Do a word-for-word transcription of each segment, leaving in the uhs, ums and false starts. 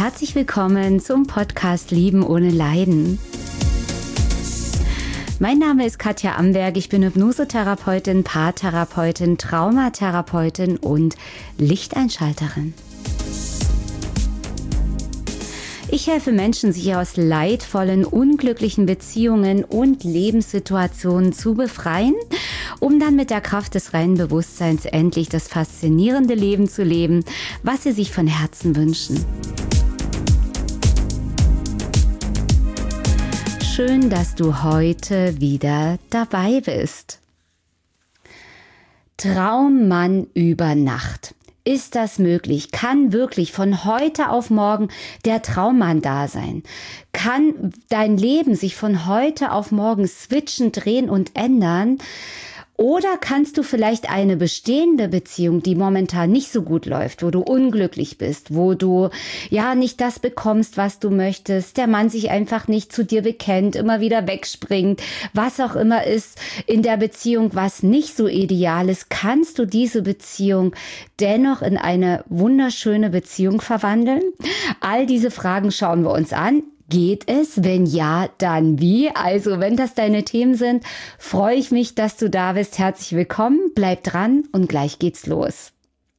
Herzlich willkommen zum Podcast Lieben ohne Leiden. Mein Name ist Katja Amberg, ich bin Hypnosetherapeutin, Paartherapeutin, Traumatherapeutin und Lichteinschalterin. Ich helfe Menschen, sich aus leidvollen, unglücklichen Beziehungen und Lebenssituationen zu befreien, um dann mit der Kraft des reinen Bewusstseins endlich das faszinierende Leben zu leben, was sie sich von Herzen wünschen. Schön, dass du heute wieder dabei bist. Traummann über Nacht. Ist das möglich? Kann wirklich von heute auf morgen der Traummann da sein? Kann dein Leben sich von heute auf morgen switchen, drehen und ändern? Oder kannst du vielleicht eine bestehende Beziehung, die momentan nicht so gut läuft, wo du unglücklich bist, wo du ja nicht das bekommst, was du möchtest, der Mann sich einfach nicht zu dir bekennt, immer wieder wegspringt, was auch immer ist in der Beziehung, was nicht so ideal ist, kannst du diese Beziehung dennoch in eine wunderschöne Beziehung verwandeln? All diese Fragen schauen wir uns an. Geht es? Wenn ja, dann wie? Also, wenn das deine Themen sind, freue ich mich, dass du da bist. Herzlich willkommen, bleib dran und gleich geht's los.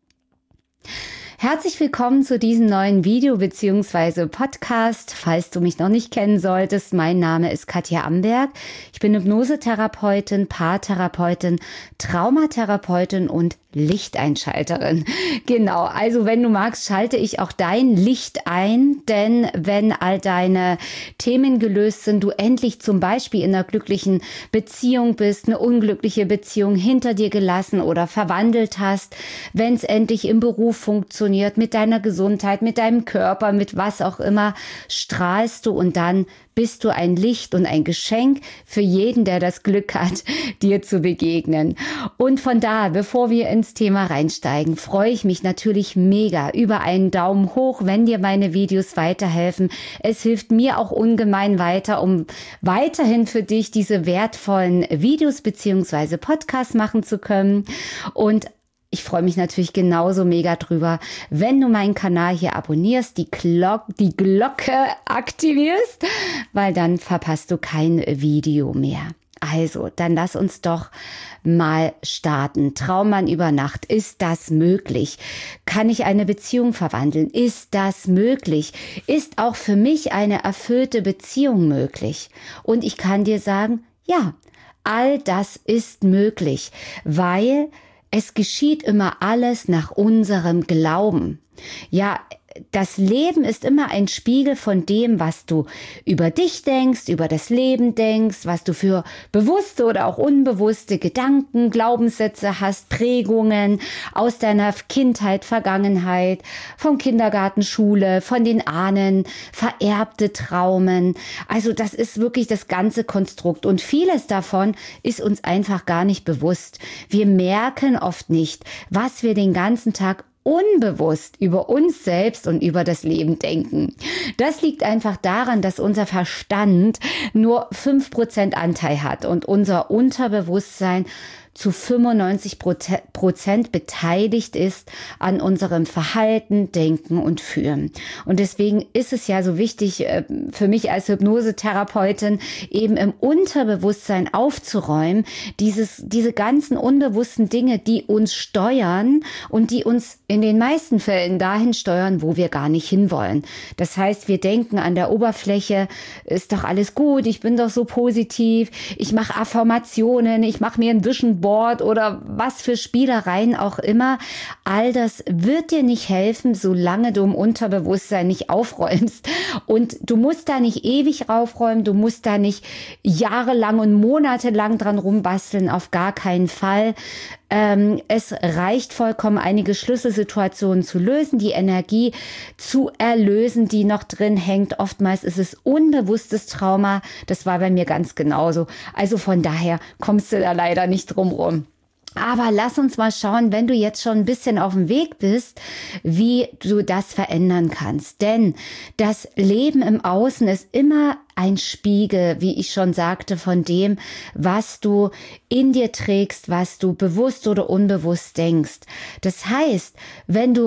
Herzlich willkommen zu diesem neuen Video bzw. Podcast. Falls du mich noch nicht kennen solltest, mein Name ist Katja Amberg. Ich bin Hypnosetherapeutin, Paartherapeutin, Traumatherapeutin und Lichteinschalterin. Genau, also wenn du magst, schalte ich auch dein Licht ein, denn wenn all deine Themen gelöst sind, du endlich zum Beispiel in einer glücklichen Beziehung bist, eine unglückliche Beziehung hinter dir gelassen oder verwandelt hast, wenn es endlich im Beruf funktioniert, mit deiner Gesundheit, mit deinem Körper, mit was auch immer, strahlst du und dann bist du ein Licht und ein Geschenk für jeden, der das Glück hat, dir zu begegnen. Und von da, bevor wir ins Thema reinsteigen, freue ich mich natürlich mega über einen Daumen hoch, wenn dir meine Videos weiterhelfen. Es hilft mir auch ungemein weiter, um weiterhin für dich diese wertvollen Videos bzw. Podcasts machen zu können. Und ich freue mich natürlich genauso mega drüber, wenn du meinen Kanal hier abonnierst, die Glocke, die Glocke aktivierst, weil dann verpasst du kein Video mehr. Also, dann lass uns doch mal starten. Traummann über Nacht. Ist das möglich? Kann ich eine Beziehung verwandeln? Ist das möglich? Ist auch für mich eine erfüllte Beziehung möglich? Und ich kann dir sagen, ja, all das ist möglich, weil es geschieht immer alles nach unserem Glauben. Ja, das Leben ist immer ein Spiegel von dem, was du über dich denkst, über das Leben denkst, was du für bewusste oder auch unbewusste Gedanken, Glaubenssätze hast, Prägungen aus deiner Kindheit, Vergangenheit, vom Kindergarten, Schule, von den Ahnen, vererbte Traumen. Also das ist wirklich das ganze Konstrukt und vieles davon ist uns einfach gar nicht bewusst. Wir merken oft nicht, was wir den ganzen Tag unbewusst über uns selbst und über das Leben denken. Das liegt einfach daran, dass unser Verstand nur fünf Prozent Anteil hat und unser Unterbewusstsein zu fünfundneunzig Prozent beteiligt ist an unserem Verhalten, Denken und Fühlen. Und deswegen ist es ja so wichtig für mich als Hypnosetherapeutin, eben im Unterbewusstsein aufzuräumen, dieses, diese ganzen unbewussten Dinge, die uns steuern und die uns in den meisten Fällen dahin steuern, wo wir gar nicht hinwollen. Das heißt, wir denken an der Oberfläche, ist doch alles gut, ich bin doch so positiv, ich mache Affirmationen, ich mache mir ein Vision Board oder was für Spielereien auch immer. All das wird dir nicht helfen, solange du im Unterbewusstsein nicht aufräumst. Und du musst da nicht ewig aufräumen, du musst da nicht jahrelang und monatelang dran rumbasteln, auf gar keinen Fall. Ähm, es reicht vollkommen, einige Schlüsselsituationen zu lösen, die Energie zu erlösen, die noch drin hängt. Oftmals ist es unbewusstes Trauma. Das war bei mir ganz genauso. Also von daher kommst du da leider nicht drum rum. Aber lass uns mal schauen, wenn du jetzt schon ein bisschen auf dem Weg bist, wie du das verändern kannst. Denn das Leben im Außen ist immer ein Spiegel, wie ich schon sagte, von dem, was du in dir trägst, was du bewusst oder unbewusst denkst. Das heißt, wenn du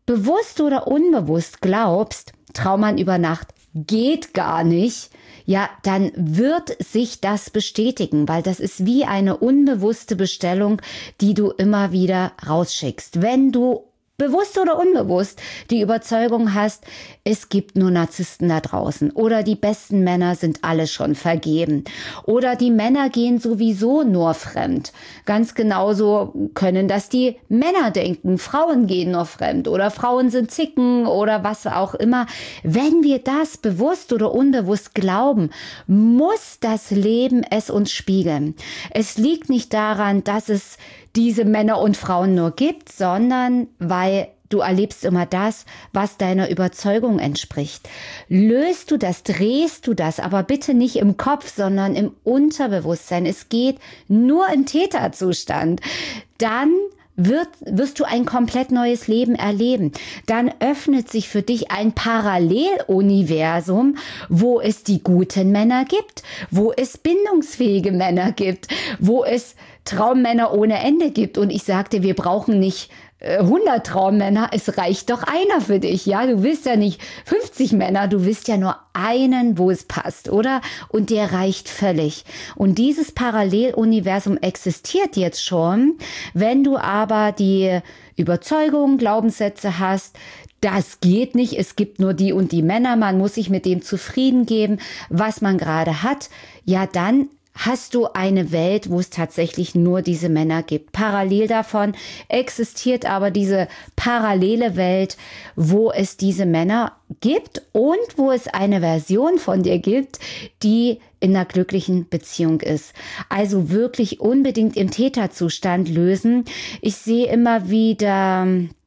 bewusst oder unbewusst glaubst, Traummann über Nacht geht gar nicht, ja, dann wird sich das bestätigen, weil das ist wie eine unbewusste Bestellung, die du immer wieder rausschickst. Wenn du bewusst oder unbewusst die Überzeugung hast, es gibt nur Narzissten da draußen oder die besten Männer sind alle schon vergeben oder die Männer gehen sowieso nur fremd. Ganz genauso können das die Männer denken, Frauen gehen nur fremd oder Frauen sind Zicken oder was auch immer. Wenn wir das bewusst oder unbewusst glauben, muss das Leben es uns spiegeln. Es liegt nicht daran, dass es diese Männer und Frauen nur gibt, sondern weil du erlebst immer das, was deiner Überzeugung entspricht. Löst du das, drehst du das, aber bitte nicht im Kopf, sondern im Unterbewusstsein. Es geht nur im Täterzustand. Dann Wird, wirst du ein komplett neues Leben erleben. Dann öffnet sich für dich ein Paralleluniversum, wo es die guten Männer gibt, wo es bindungsfähige Männer gibt, wo es Traummänner ohne Ende gibt. Und ich sagte, wir brauchen nicht hundert Traummänner, es reicht doch einer für dich, ja, du willst ja nicht fünfzig Männer, du willst ja nur einen, wo es passt, oder? Und der reicht völlig. Und dieses Paralleluniversum existiert jetzt schon, wenn du aber die Überzeugungen, Glaubenssätze hast, das geht nicht, es gibt nur die und die Männer, man muss sich mit dem zufrieden geben, was man gerade hat, ja, dann hast du eine Welt, wo es tatsächlich nur diese Männer gibt. Parallel davon existiert aber diese parallele Welt, wo es diese Männer gibt und wo es eine Version von dir gibt, die in einer glücklichen Beziehung ist. Also wirklich unbedingt im Täterzustand lösen. Ich sehe immer wieder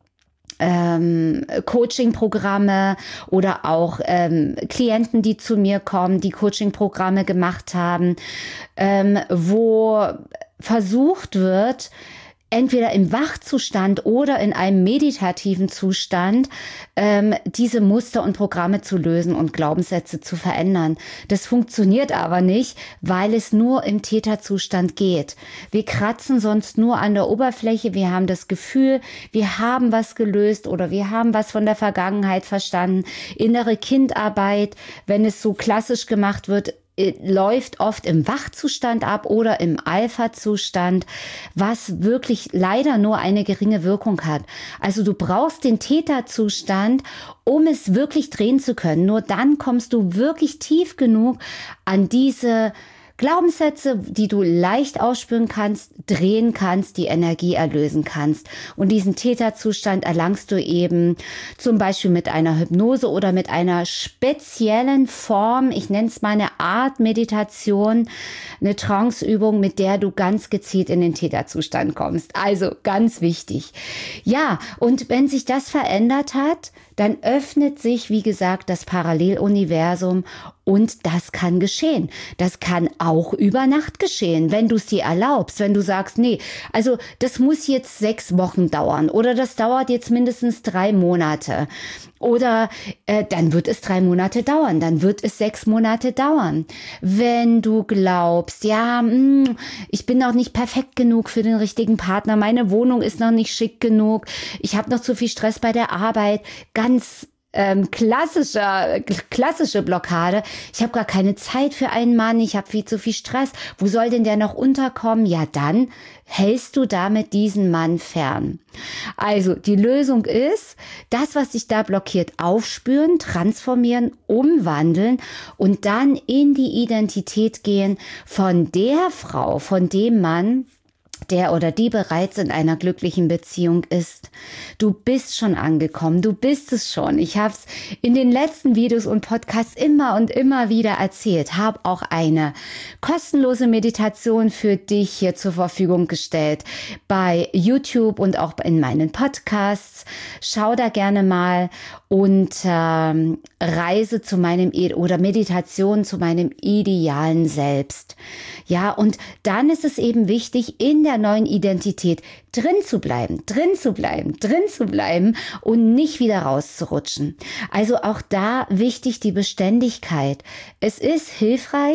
Ähm, Coaching-Programme oder auch ähm, Klienten, die zu mir kommen, die Coaching-Programme gemacht haben, ähm, wo versucht wird, entweder im Wachzustand oder in einem meditativen Zustand ähm, diese Muster und Programme zu lösen und Glaubenssätze zu verändern. Das funktioniert aber nicht, weil es nur im Täterzustand geht. Wir kratzen sonst nur an der Oberfläche. Wir haben das Gefühl, wir haben was gelöst oder wir haben was von der Vergangenheit verstanden. Innere Kindarbeit, wenn es so klassisch gemacht wird, läuft oft im Wachzustand ab oder im Alpha-Zustand, was wirklich leider nur eine geringe Wirkung hat. Also du brauchst den Täterzustand, um es wirklich drehen zu können. Nur dann kommst du wirklich tief genug an diese Glaubenssätze, die du leicht ausspüren kannst, drehen kannst, die Energie erlösen kannst. Und diesen Täterzustand erlangst du eben zum Beispiel mit einer Hypnose oder mit einer speziellen Form, ich nenne es mal eine Art Meditation, eine Tranceübung, mit der du ganz gezielt in den Täterzustand kommst. Also ganz wichtig. Ja, und wenn sich das verändert hat, dann öffnet sich, wie gesagt, das Paralleluniversum und das kann geschehen. Das kann auch über Nacht geschehen, wenn du es dir erlaubst, wenn du sagst, nee, also das muss jetzt sechs Wochen dauern oder das dauert jetzt mindestens drei Monate oder äh, dann wird es drei Monate dauern, dann wird es sechs Monate dauern. Wenn du glaubst, ja, mh, ich bin noch nicht perfekt genug für den richtigen Partner, meine Wohnung ist noch nicht schick genug, ich habe noch zu viel Stress bei der Arbeit, ganz Ähm, klassischer, klassische Blockade. Ich habe gar keine Zeit für einen Mann, ich habe viel zu viel Stress. Wo soll denn der noch unterkommen? Ja, dann hältst du damit diesen Mann fern. Also die Lösung ist, das, was dich da blockiert, aufspüren, transformieren, umwandeln und dann in die Identität gehen von der Frau, von dem Mann, der oder die bereits in einer glücklichen Beziehung ist. Du bist schon angekommen, du bist es schon. Ich habe es in den letzten Videos und Podcasts immer und immer wieder erzählt, habe auch eine kostenlose Meditation für dich hier zur Verfügung gestellt bei YouTube und auch in meinen Podcasts. Schau da gerne mal und ähm, Reise zu meinem oder Meditation zu meinem idealen Selbst. Ja, und dann ist es eben wichtig, in der neuen Identität drin zu bleiben, drin zu bleiben, drin zu bleiben und nicht wieder rauszurutschen. Also auch da wichtig die Beständigkeit. Es ist hilfreich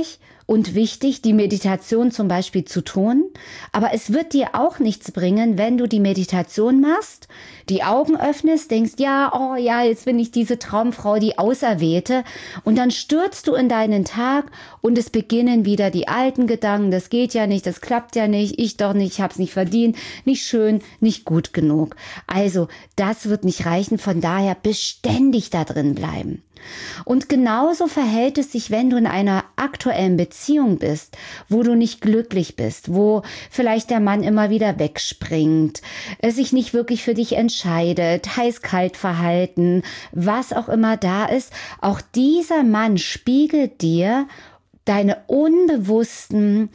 und wichtig, die Meditation zum Beispiel zu tun. Aber es wird dir auch nichts bringen, wenn du die Meditation machst, die Augen öffnest, denkst, ja, oh ja, jetzt bin ich diese Traumfrau, die Auserwählte. Und dann stürzt du in deinen Tag und es beginnen wieder die alten Gedanken, das geht ja nicht, das klappt ja nicht, ich doch nicht, ich hab's nicht verdient, nicht schön, nicht gut genug. Also, das wird nicht reichen, von daher beständig da drin bleiben. Und genauso verhält es sich, wenn du in einer aktuellen Beziehung bist, wo du nicht glücklich bist, wo vielleicht der Mann immer wieder wegspringt, es sich nicht wirklich für dich entscheidet, heiß-kalt-Verhalten, was auch immer da ist. Auch dieser Mann spiegelt dir deine unbewussten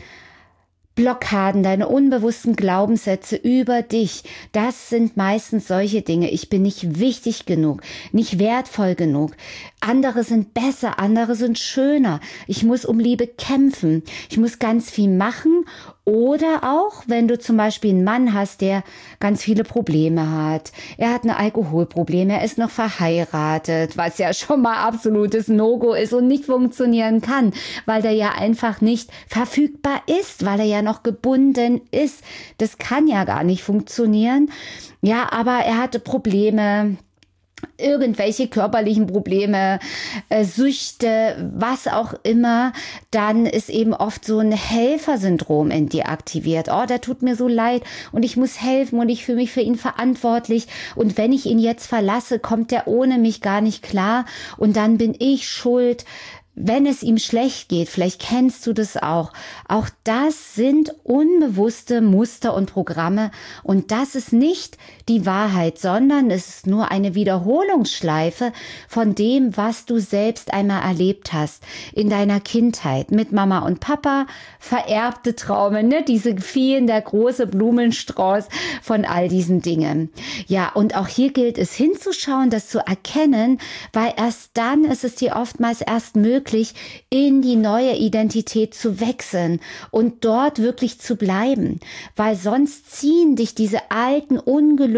Blockaden, deine unbewussten Glaubenssätze über dich, das sind meistens solche Dinge. Ich bin nicht wichtig genug, nicht wertvoll genug. Andere sind besser, andere sind schöner. Ich muss um Liebe kämpfen. Ich muss ganz viel machen. Oder auch, wenn du zum Beispiel einen Mann hast, der ganz viele Probleme hat. Er hat ein Alkoholproblem, er ist noch verheiratet, was ja schon mal absolutes No-Go ist und nicht funktionieren kann, weil der ja einfach nicht verfügbar ist, weil er ja noch gebunden ist. Das kann ja gar nicht funktionieren. Ja, aber er hatte Probleme, irgendwelche körperlichen Probleme, äh, Süchte, was auch immer, dann ist eben oft so ein Helfersyndrom in dir aktiviert. Oh, der tut mir so leid und ich muss helfen und ich fühle mich für ihn verantwortlich und wenn ich ihn jetzt verlasse, kommt er ohne mich gar nicht klar und dann bin ich schuld, wenn es ihm schlecht geht. Vielleicht kennst du das auch. Auch das sind unbewusste Muster und Programme und das ist nicht die Wahrheit, sondern es ist nur eine Wiederholungsschleife von dem, was du selbst einmal erlebt hast in deiner Kindheit mit Mama und Papa, vererbte Traumen, ne? Diese vielen, der große Blumenstrauß von all diesen Dingen. Ja, und auch hier gilt es hinzuschauen, das zu erkennen, weil erst dann ist es dir oftmals erst möglich, in die neue Identität zu wechseln und dort wirklich zu bleiben, weil sonst ziehen dich diese alten, ungelösten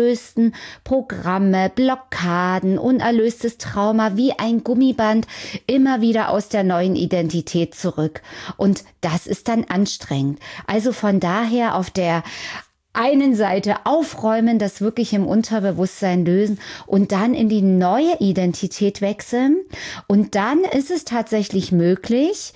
Programme, Blockaden, unerlöstes Trauma wie ein Gummiband immer wieder aus der neuen Identität zurück. Und das ist dann anstrengend. Also von daher auf der einen Seite aufräumen, das wirklich im Unterbewusstsein lösen und dann in die neue Identität wechseln. Und dann ist es tatsächlich möglich,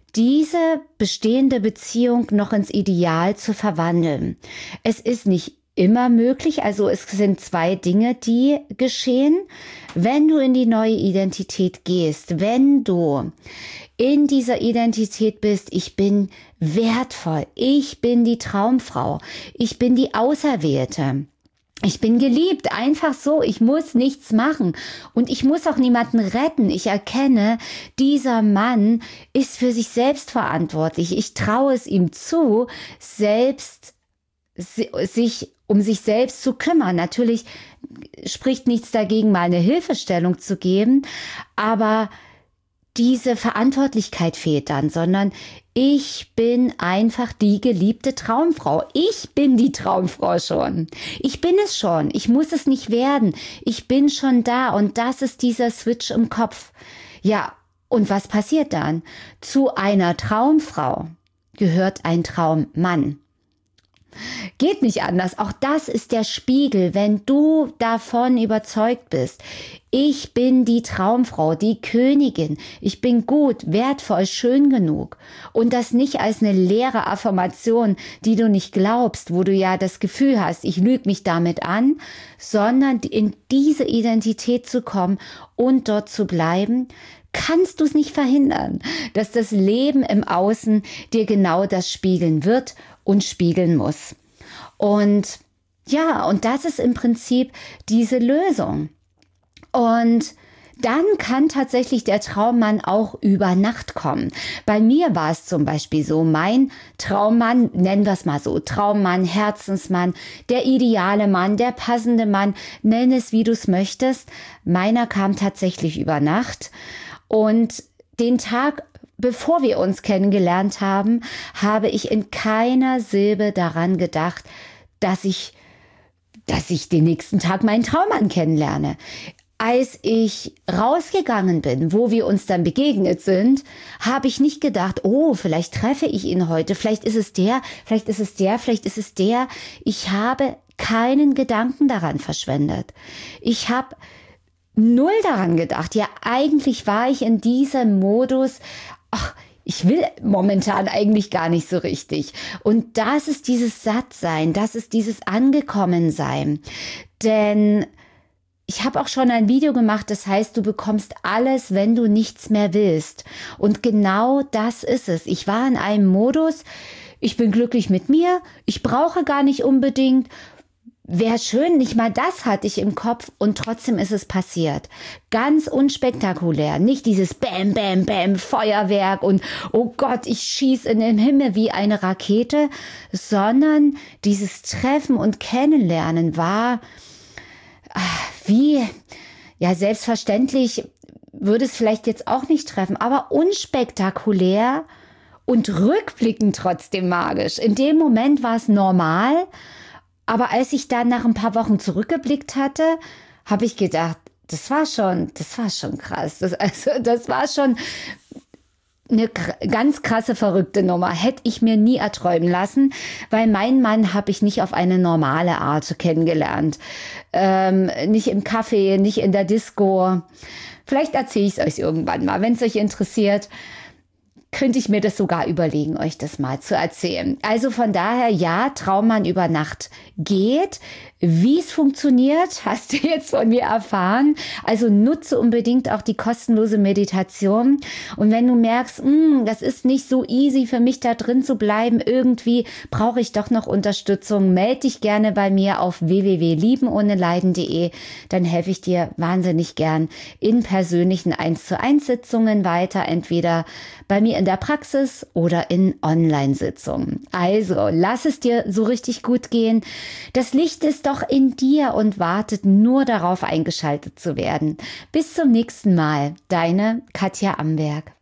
diese bestehende Beziehung noch ins Ideal zu verwandeln. Es ist nicht immer möglich, also es sind zwei Dinge, die geschehen. Wenn du in die neue Identität gehst, wenn du in dieser Identität bist, ich bin wertvoll, ich bin die Traumfrau, ich bin die Auserwählte. Ich bin geliebt, einfach so, ich muss nichts machen und ich muss auch niemanden retten. Ich erkenne, dieser Mann ist für sich selbst verantwortlich. Ich traue es ihm zu, selbst sich um sich selbst zu kümmern. Natürlich spricht nichts dagegen, mal eine Hilfestellung zu geben, aber diese Verantwortlichkeit fehlt dann, sondern ich bin einfach die geliebte Traumfrau. Ich bin die Traumfrau schon. Ich bin es schon. Ich muss es nicht werden. Ich bin schon da und das ist dieser Switch im Kopf. Ja, und was passiert dann? Zu einer Traumfrau gehört ein Traummann. Geht nicht anders. Auch das ist der Spiegel, wenn du davon überzeugt bist. Ich bin die Traumfrau, die Königin. Ich bin gut, wertvoll, schön genug. Und das nicht als eine leere Affirmation, die du nicht glaubst, wo du ja das Gefühl hast, ich lüge mich damit an, sondern in diese Identität zu kommen und dort zu bleiben, kannst du es nicht verhindern, dass das Leben im Außen dir genau das spiegeln wird und spiegeln muss. Und ja, und das ist im Prinzip diese Lösung. Und dann kann tatsächlich der Traummann auch über Nacht kommen. Bei mir war es zum Beispiel so, mein Traummann, nennen wir es mal so, Traummann, Herzensmann, der ideale Mann, der passende Mann, nenn es wie du es möchtest. Meiner kam tatsächlich über Nacht und den Tag, bevor wir uns kennengelernt haben, habe ich in keiner Silbe daran gedacht, dass ich, dass ich den nächsten Tag meinen Traummann kennenlerne. Als ich rausgegangen bin, wo wir uns dann begegnet sind, habe ich nicht gedacht, oh, vielleicht treffe ich ihn heute, vielleicht ist es der, vielleicht ist es der, vielleicht ist es der. Ich habe keinen Gedanken daran verschwendet. Ich habe null daran gedacht. Ja, eigentlich war ich in diesem Modus, ach, ich will momentan eigentlich gar nicht so richtig. Und das ist dieses Sattsein, das ist dieses Angekommensein. Denn ich habe auch schon ein Video gemacht, das heißt, du bekommst alles, wenn du nichts mehr willst. Und genau das ist es. Ich war in einem Modus, ich bin glücklich mit mir, ich brauche gar nicht unbedingt, wäre schön, nicht mal das hatte ich im Kopf und trotzdem ist es passiert. Ganz unspektakulär, nicht dieses Bäm, Bäm, Bäm, Feuerwerk und oh Gott, ich schieße in den Himmel wie eine Rakete, sondern dieses Treffen und Kennenlernen war wie, ja, selbstverständlich würde es vielleicht jetzt auch nicht treffen, aber unspektakulär und rückblickend trotzdem magisch. In dem Moment war es normal, aber als ich dann nach ein paar Wochen zurückgeblickt hatte, habe ich gedacht, das war schon, das war schon krass. Das, also, das war schon eine ganz krasse, verrückte Nummer. Hätte ich mir nie erträumen lassen, weil meinen Mann habe ich nicht auf eine normale Art kennengelernt. Ähm, nicht im Café, nicht in der Disco. Vielleicht erzähle ich es euch irgendwann mal. Wenn es euch interessiert, könnte ich mir das sogar überlegen, euch das mal zu erzählen. Also von daher, ja, Traummann über Nacht geht. Wie es funktioniert, hast du jetzt von mir erfahren. Also nutze unbedingt auch die kostenlose Meditation. Und wenn du merkst, mh, das ist nicht so easy für mich, da drin zu bleiben, irgendwie brauche ich doch noch Unterstützung, melde dich gerne bei mir auf w w w punkt lieben ohne leiden punkt de. Dann helfe ich dir wahnsinnig gern in persönlichen eins zu eins Sitzungen weiter, entweder bei mir in der Praxis oder in Online-Sitzungen. Also, lass es dir so richtig gut gehen. Das Licht ist doch in dir und wartet nur darauf, eingeschaltet zu werden. Bis zum nächsten Mal. Deine Katja Amberg.